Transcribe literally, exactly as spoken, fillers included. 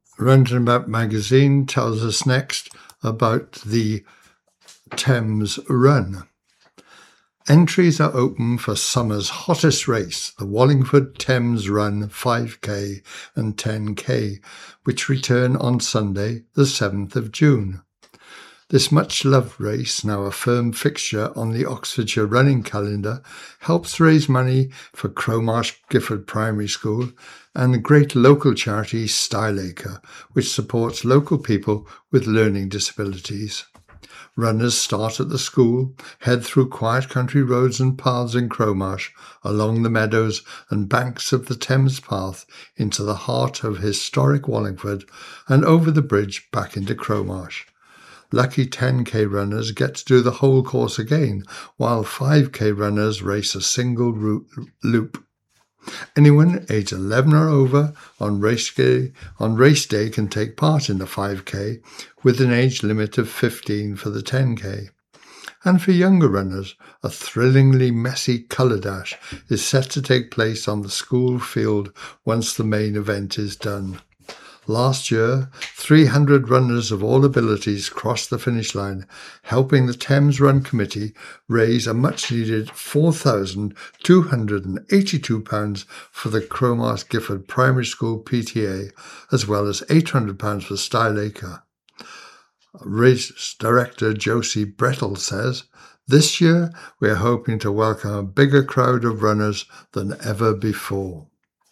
Roundabout magazine tells us next about the Thames Run. Entries are open for summer's hottest race, the Wallingford Thames Run five K and ten K, which return on Sunday, the seventh of June. This much-loved race, now a firm fixture on the Oxfordshire running calendar, helps raise money for Crowmarsh Gifford Primary School and the great local charity Styleacre, which supports local people with learning disabilities. Runners start at the school, head through quiet country roads and paths in Crowmarsh, along the meadows and banks of the Thames Path into the heart of historic Wallingford and over the bridge back into Crowmarsh. Lucky ten K runners get to do the whole course again, while five K runners race a single route loop. Anyone aged eleven or over on race day, on race day can take part in the five K, with an age limit of fifteen for the ten K. And for younger runners, a thrillingly messy colour dash is set to take place on the school field once the main event is done. Last year, three hundred runners of all abilities crossed the finish line, helping the Thames Run Committee raise a much-needed four thousand two hundred eighty-two pounds for the Crowmarsh Gifford Primary School P T A, as well as eight hundred pounds for Styleacre. Race Director Josie Brettle says, "This year we are hoping to welcome a bigger crowd of runners than ever before."